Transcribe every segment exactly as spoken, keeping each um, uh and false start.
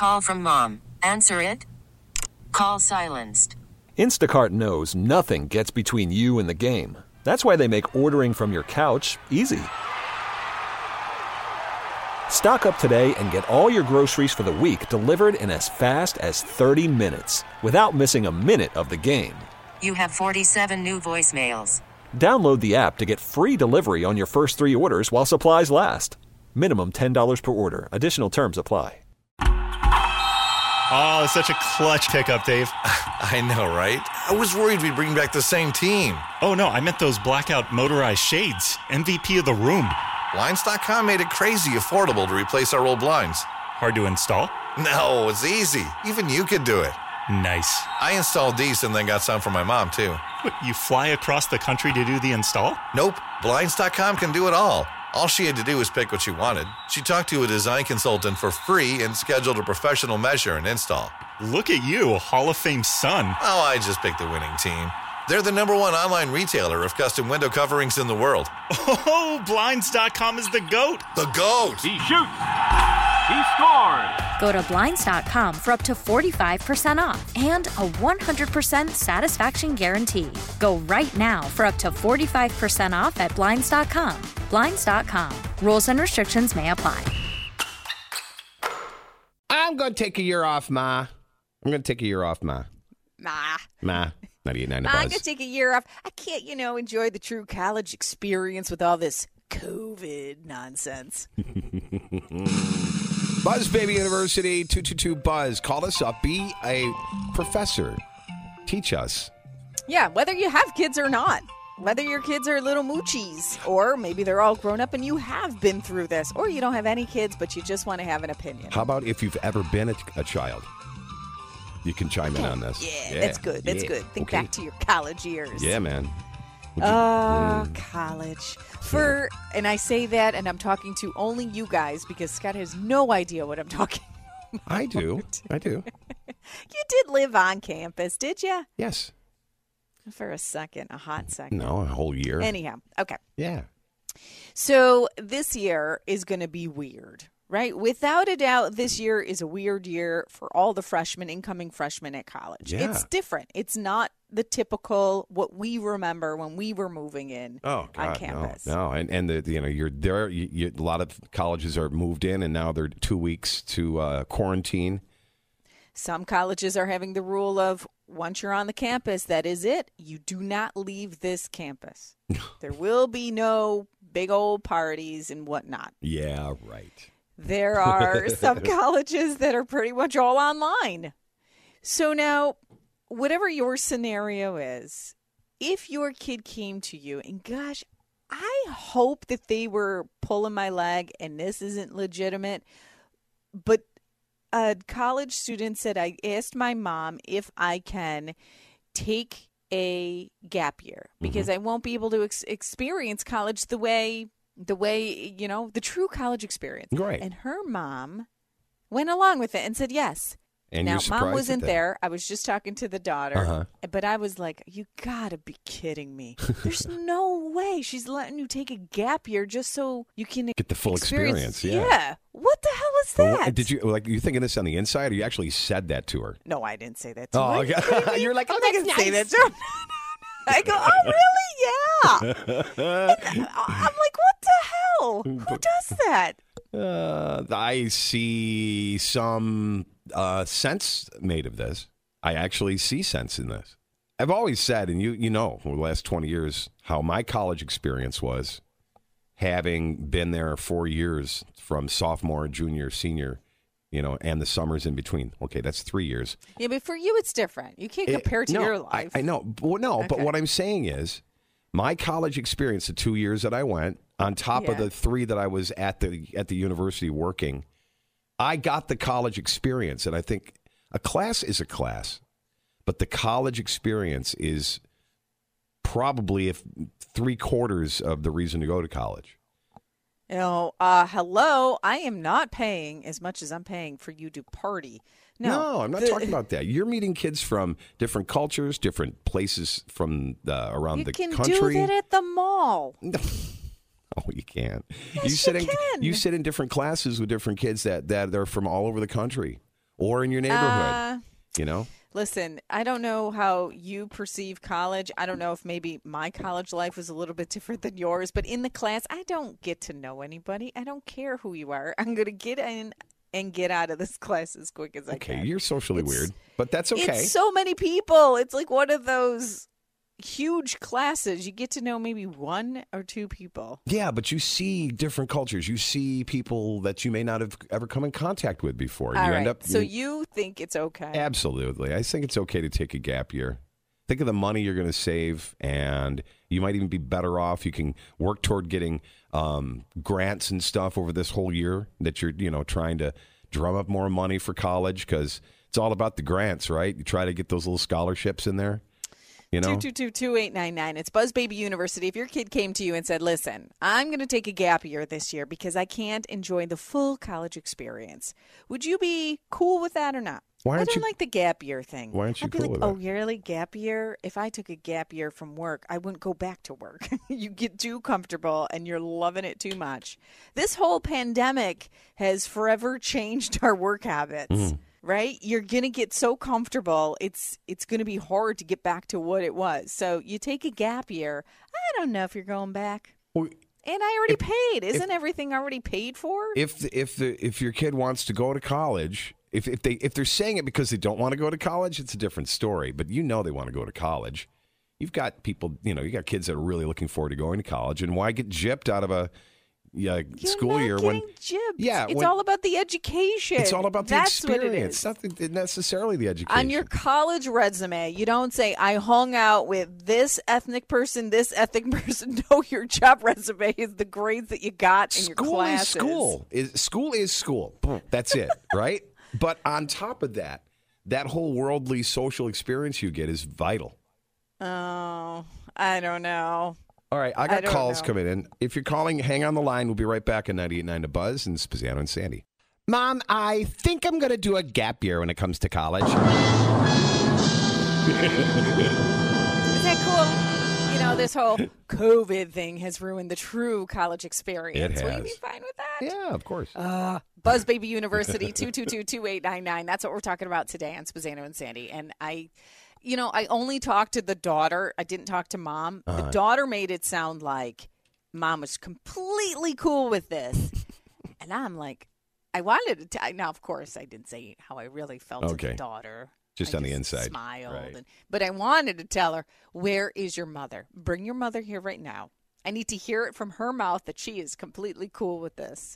Call from mom. Answer it. Call silenced. Instacart knows nothing gets between you and the game. That's why they make ordering from your couch easy. Stock up today and get all your groceries for the week delivered in as fast as thirty minutes without missing a minute of the game. You have forty-seven new voicemails. Download the app to get free delivery on your first three orders while supplies last. Minimum ten dollars per order. Additional terms apply. Oh, such a clutch pickup, Dave. I know, right? I was worried we'd bring back the same team. Oh, no, I meant those blackout motorized shades. M V P of the room. Blinds dot com made it crazy affordable to replace our old blinds. Hard to install? No, it's easy. Even you could do it. Nice. I installed these and then got some for my mom, too. What, you fly across the country to do the install? Nope. Blinds dot com can do it all. All she had to do was pick what she wanted. She talked to a design consultant for free and scheduled a professional measure and install. Look at you, Hall of Fame son. Oh, I just picked the winning team. They're the number one online retailer of custom window coverings in the world. Oh, Blinds dot com is the GOAT. The GOAT. He shoots. He scores. Go to Blinds dot com for up to forty-five percent off and a one hundred percent satisfaction guarantee. Go right now for up to forty-five percent off at Blinds dot com. Blinds dot com. Rules and restrictions may apply. I'm going to take a year off, Ma. I'm going to take a year off, Ma. Ma. Ma. ninety-eight point nine Ma, to I'm Buzz. going to take a year off. I can't, you know, enjoy the true college experience with all this COVID nonsense. Buzz Baby University, two two two Buzz. Call us up. Be a professor. Teach us. Yeah, whether you have kids or not. Whether your kids are little moochies, or maybe they're all grown up and you have been through this, or you don't have any kids, but you just want to have an opinion. How about if you've ever been a, a child? You can chime in on this. Yeah, yeah, that's good. That's yeah. good. Think okay. back to your college years. Yeah, man. Oh, uh, college. For and I say that, and I'm talking to only you guys because Scott has no idea what I'm talking about. I do. I do. You did live on campus, did you? Yes. For a second, a hot second. No, a whole year. Anyhow, okay. Yeah. So this year is going to be weird, right? Without a doubt, this year is a weird year for all the freshmen, incoming freshmen at college. Yeah. It's different. It's not the typical what we remember when we were moving in oh, God, on campus. No, no. And, and the, you know, you're there. You, you, a lot of colleges are moved in, and now they're two weeks to uh, quarantine. Some colleges are having the rule of once you're on the campus, that is it. You do not leave this campus. There will be no big old parties and whatnot. Yeah, right. There are some colleges that are pretty much all online. So now, whatever your scenario is, if your kid came to you, and gosh, I hope that they were pulling my leg and this isn't legitimate, but a college student said, I asked my mom if I can take a gap year because mm-hmm. I won't be able to ex- experience college the way, the way, you know, the true college experience. Right. And her mom went along with it and said yes. And now, you're surprised mom wasn't at that. there. I was just talking to the daughter. Uh-huh. But I was like, you got to be kidding me. There's no way she's letting you take a gap year just so you can get the full experience. experience yeah. yeah. What the hell is well, that? did you, like, you thinking this on the inside, or you actually said that to her? No, I didn't say that to oh, her. Okay. You're like, oh, I didn't that's say nice. that to her. I go, oh, really? Yeah. And I'm like, what the hell? Who does that? Uh, I see some uh, sense made of this. I actually see sense in this. I've always said, and you you know, over the last twenty years, how my college experience was, having been there four years from sophomore, junior, senior, you know, and the summers in between. Okay, that's three years. Yeah, but for you, it's different. You can't compare it to no, your life. I, I know. But, no, okay. but what I'm saying is my college experience, the two years that I went, on top yeah. of the three that I was at the at the university working, I got the college experience. And I think a class is a class, but the college experience is probably if three quarters of the reason to go to college. You know, uh, hello, I am not paying as much as I'm paying for you to party. No, no I'm not the, talking about that. You're meeting kids from different cultures, different places from the, around you the can country. do that at the mall. Oh, you can't. Yes, you sit you in can. you sit in different classes with different kids that that are from all over the country. or in your neighborhood. Uh, you know? Listen, I don't know how you perceive college. I don't know if maybe my college life was a little bit different than yours, but in the class, I don't get to know anybody. I don't care who you are. I'm going to get in and get out of this class as quick as I Okay, can. you're socially It's- weird, but that's okay. It's so many people. It's like one of those huge classes. You get to know maybe one or two people. Yeah, but you see different cultures. You see people that you may not have ever come in contact with before. All you right. end up So you think it's okay? Absolutely. I think it's okay to take a gap year. Think of the money you're going to save, and you might even be better off. You can work toward getting um, grants and stuff over this whole year that you're, you know, trying to drum up more money for college, because it's all about the grants, right? You try to get those little scholarships in there. You know? two two two, two eight nine nine. It's Buzz Baby University. If your kid came to you and said, listen, I'm going to take a gap year this year because I can't enjoy the full college experience, would you be cool with that or not? Why I aren't don't you- like the gap year thing. Why aren't you I'd be cool like, with oh, it? you're really gap year? If I took a gap year from work, I wouldn't go back to work. You get too comfortable and you're loving it too much. This whole pandemic has forever changed our work habits. Mm. Right? You're going to get so comfortable, it's it's going to be hard to get back to what it was. So you take a gap year. I don't know if you're going back. Well, And I already paid. Isn't everything already paid for? if the, if the if your kid wants to go to college, if if they if they're saying it because they don't want to go to college, it's a different story. But you know they want to go to college. You've got people, you know, you got kids that are really looking forward to going to college, and why get gypped out of a yeah, You're school not year getting when gypped. yeah, it's when- all about the education. it's all about the That's what it experience, is. not necessarily the education. On your college resume, you don't say, I hung out with this ethnic person, this ethnic person. No, your job resume is the grades that you got in your School classes. is school. Is school is school. Boom. That's it, right? But on top of that, that whole worldly social experience you get is vital. Oh, I don't know. All right, I I got don't calls know. coming in. If you're calling, hang on the line. We'll be right back at ninety-eight point nine to Buzz and Spaziano and Sandy. Mom, I think I'm going to do a gap year when it comes to college. Is that cool? You know, this whole COVID thing has ruined the true college experience. It Will you has. be fine with that? Yeah, of course. Uh, Buzz Baby University, two two two, two eight nine nine. That's what we're talking about today on Spaziano and Sandy. And I, you know, I only talked to the daughter. I didn't talk to mom. Uh-huh. The daughter made it sound like mom was completely cool with this. And I'm like, I wanted to t- now, of course, I didn't say how I really felt to Okay. the daughter. Just I on the inside. smiled. Right. And, but I wanted to tell her, where is your mother? Bring your mother here right now. I need to hear it from her mouth that she is completely cool with this.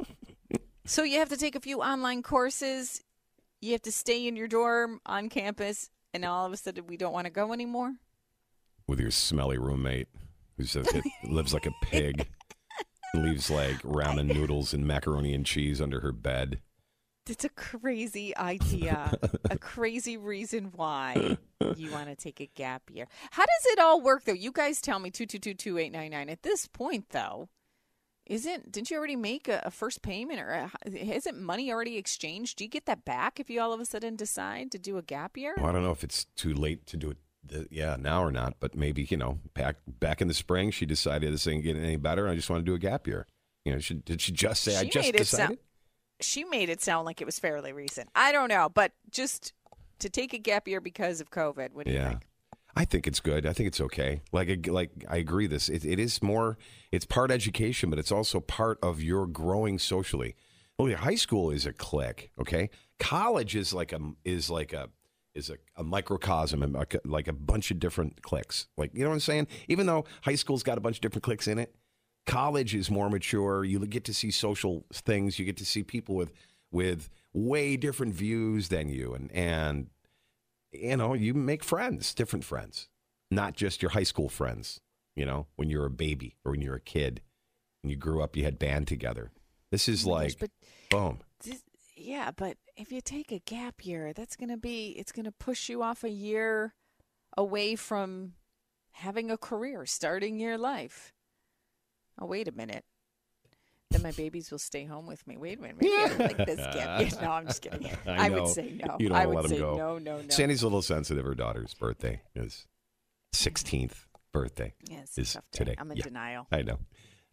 So you have to take a few online courses. You have to stay in your dorm on campus. And all of a sudden, we don't want to go anymore. With your smelly roommate who's a, lives like a pig, leaves like ramen noodles and macaroni and cheese under her bed. It's a crazy idea, a crazy reason why you want to take a gap year. How does it all work, though? You guys tell me, two two two, two eight nine nine. At this point, though, isn't, didn't you already make a, a first payment, or a, isn't money already exchanged? Do you get that back if you all of a sudden decide to do a gap year? Well, I don't know if it's too late to do it, the, yeah, now or not, but maybe, you know, back back in the spring, she decided this ain't getting any better, and I just want to do a gap year. You know, she, did she just say, I She just made it decided? sound- She made it sound like it was fairly recent. I don't know, but just to take a gap year because of COVID, what do you Yeah. think? I think it's good. I think it's okay. Like, like I agree. This it, it is more. It's part education, but it's also part of your growing socially. Well, high school is a clique. Okay, college is like a is like a is a, a microcosm and like a, like a bunch of different cliques. Like, you know what I'm saying? Even though high school's got a bunch of different cliques in it, college is more mature. You get to see social things. You get to see people with with way different views than you, and and. You know, you make friends, different friends, not just your high school friends, you know, when you're a baby or when you're a kid and you grew up, you had band together. This is Oh my like, gosh, but boom. this, yeah, but if you take a gap year, that's going to be, it's going to push you off a year away from having a career, starting your life. Oh, wait a minute. Then my babies will stay home with me. Wait a minute. Maybe I don't like this gap year. No, I'm just kidding. I I, know. would say no. You don't I wanna would let 'em say go. no, no, no. Sandy's a little sensitive. Her daughter's birthday is sixteenth birthday Yeah, it's a is tough day. today. I'm in Yeah. denial. I know.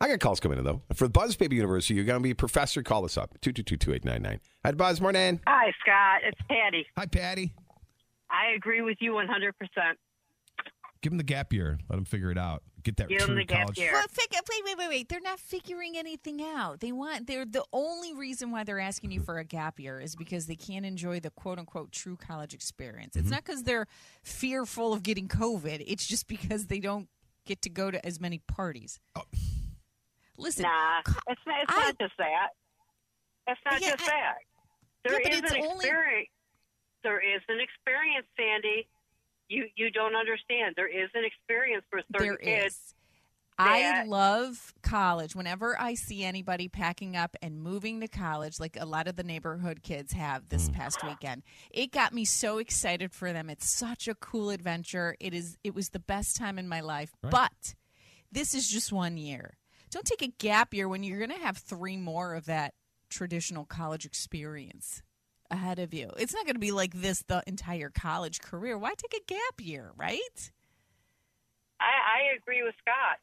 I got calls coming in, though. For Buzz Baby University, you're going to be a professor. Call us up. two two two, two eight nine nine. Hi, Buzz. Morning. Hi, Scott. It's Patty. Hi, Patty. I agree with you one hundred percent. Give them the gap year. Let them figure it out. Get that Give them true the gap college. year. Well, fig- wait, wait, wait, wait. They're not figuring anything out. They want. They're the only reason why they're asking you for a gap year is because they can't enjoy the quote unquote true college experience. It's Mhm. not because they're fearful of getting COVID. It's just because they don't get to go to as many parties. Oh. Listen, Nah, it's not, it's I- not just that. It's not Yeah, just I- that. There Yeah, but is it's an only- experience. There is an experience, Sandy. You you don't understand. There is an experience for certain there kids. is. I that- love college. Whenever I see anybody packing up and moving to college, like a lot of the neighborhood kids have this past weekend, it got me so excited for them. It's such a cool adventure. It is. It was the best time in my life. Right. But this is just one year. Don't take a gap year when you're going to have three more of that traditional college experience ahead of you. It's not going to be like this the entire college career. Why take a gap year, right? I, I agree with Scott.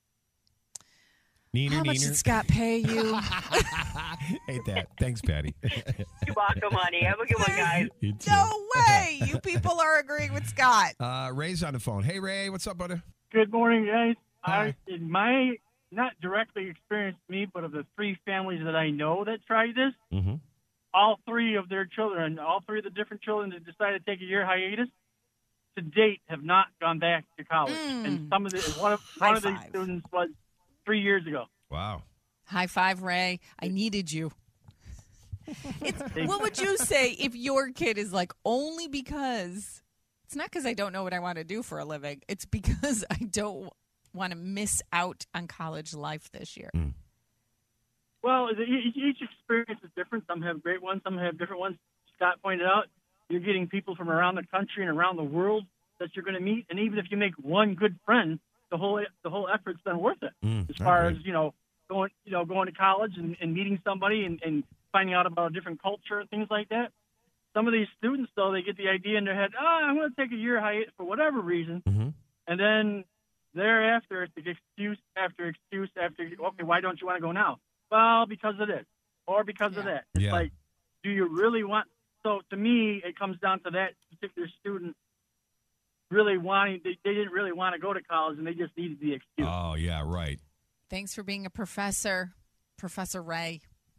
Neener, How much neener. did Scott pay you? Hate that. Thanks, Patty. You're welcome, honey. Have a good one, guys. You too. No way! You people are agreeing with Scott. Uh, Ray's on the phone. Hey, Ray. What's up, buddy? Good morning, guys. Hi. I, in my not directly experienced me, but of the three families that I know that tried this, Mm-hmm. all three of their children, all three of the different children that decided to take a year hiatus, to date have not gone back to college. Mm. And some of the one of High one of these five. students was three years ago. Wow. High five, Ray. I needed you. It's, what would you say if your kid is like, only because it's not because I don't know what I want to do for a living. It's because I don't want to miss out on college life this year. Mm. Well, the, each, each experience is different. Some have great ones, some have different ones. Scott pointed out, you're getting people from around the country and around the world that you're going to meet, and even if you make one good friend, the whole the whole effort's been worth it. Mm, as far agreed. as you know, going you know going to college and, and meeting somebody and, and finding out about a different culture and things like that. Some of these students, though, they get the idea in their head, oh, I'm going to take a year hiatus for whatever reason, Mm-hmm. and then thereafter, it's excuse after excuse after. Okay, why don't you want to go now? Well, because of this, or because of Yeah. that. It's Yeah. like, do you really want? So to me, it comes down to that particular student really wanting. They, they didn't really want to go to college, and they just needed the excuse. Oh, yeah, right. Thanks for being a professor, Professor Ray.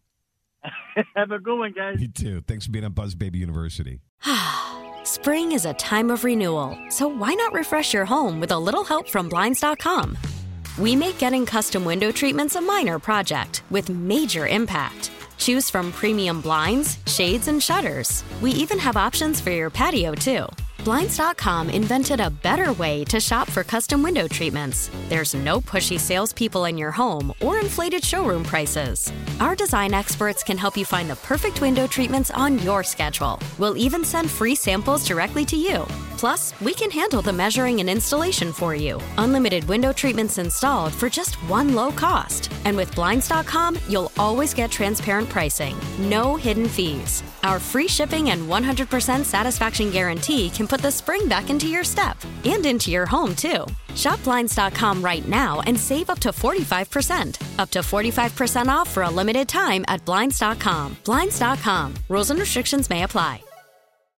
Have a good one, guys. You too. Thanks for being on Buzz Baby University. Spring is a time of renewal, so why not refresh your home with a little help from Blinds dot com? We make getting custom window treatments a minor project with major impact. Choose from premium blinds, shades, and shutters. We even have options for your patio, too. Blinds dot com invented a better way to shop for custom window treatments. There's no pushy salespeople in your home or inflated showroom prices. Our design experts can help you find the perfect window treatments on your schedule. We'll even send free samples directly to you. Plus, we can handle the measuring and installation for you. Unlimited window treatments installed for just one low cost. And with Blinds dot com, you'll always get transparent pricing. No hidden fees. Our free shipping and one hundred percent satisfaction guarantee can put the spring back into your step and into your home, too. Shop Blinds dot com right now and save up to forty-five percent. Up to forty-five percent off for a limited time at Blinds dot com. Blinds dot com. Rules and restrictions may apply.